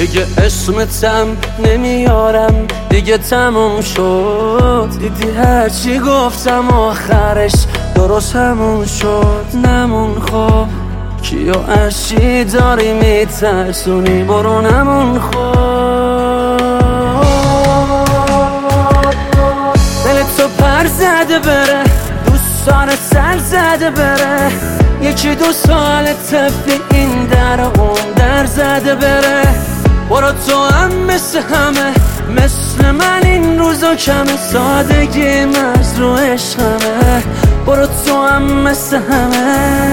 دیگه اسمتم نمیارم، دیگه تموم شد. دیدی هرچی گفتم آخرش درست همون شد. نمون خب کیو اشی داری میترسونی، برو نمون خب. دلتو پر زده بره، دوستان سر زده بره، 1-2 سال طبق این در اون در زده بره. برو تو هم مثل همه، مثل من این روزا کمه، سادگی مرز رو عشقمه. برو تو هم مثل همه.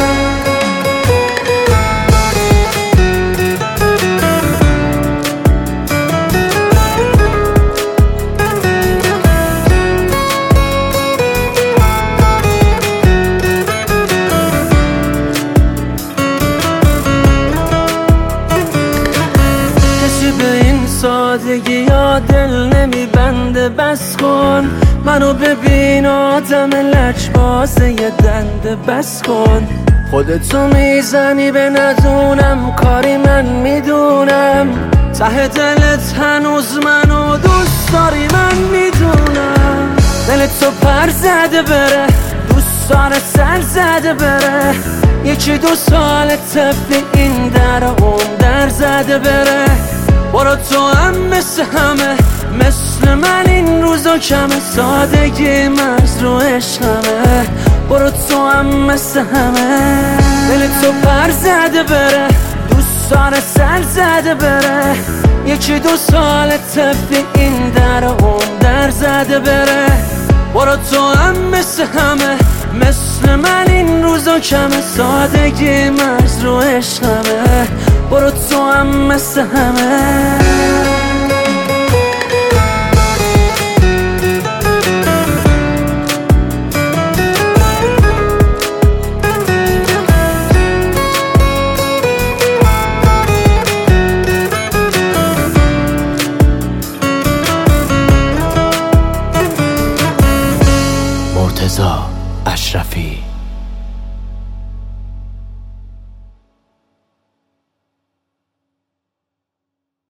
سادگی یا دل نمیبنده، بس کن منو ببین آدم لجبازه یه دنده. بس کن خودتو میزنی به ندونم، کاری من میدونم. ته دلت هنوز منو دوست داری من میدونم. دلتو پر زده بره، دوستان سر زده بره، 1-2 سال طبق این در اون در زده بره. برو تو هم مثل همه، مثل من این روزا کمه، سادگی مرز رو عشقمه. برو تو هم مثل همه. دلتو پر زده بره، دوستان سر زده بره، 1-2 سال طبق این در اون در زده بره. برو تو هم مثل همه، مثل من این روزا کمه، سادگی مرز رو عشقمه. برو تو هم مثل همه. مرتضی اشرفی.